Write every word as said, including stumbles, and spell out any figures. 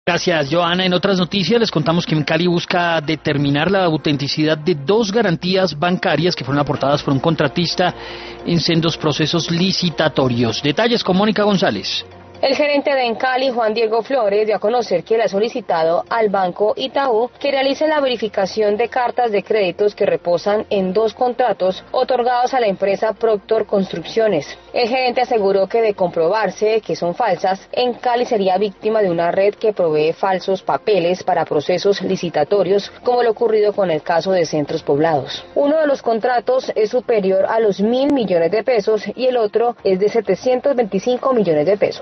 Gracias, Joana. En otras noticias les contamos que en Cali busca determinar la autenticidad de dos garantías bancarias que fueron aportadas por un contratista en sendos procesos licitatorios. Detalles con Mónica González. El gerente de Encali, Juan Diego Flores, dio a conocer que le ha solicitado al Banco Itaú que realice la verificación de cartas de créditos que reposan en dos contratos otorgados a la empresa Proctor Construcciones. El gerente aseguró que de comprobarse que son falsas, Encali sería víctima de una red que provee falsos papeles para procesos licitatorios, como lo ocurrido con el caso de Centros Poblados. Uno de los contratos es superior a los mil millones de pesos y el otro es de setecientos veinticinco millones de pesos.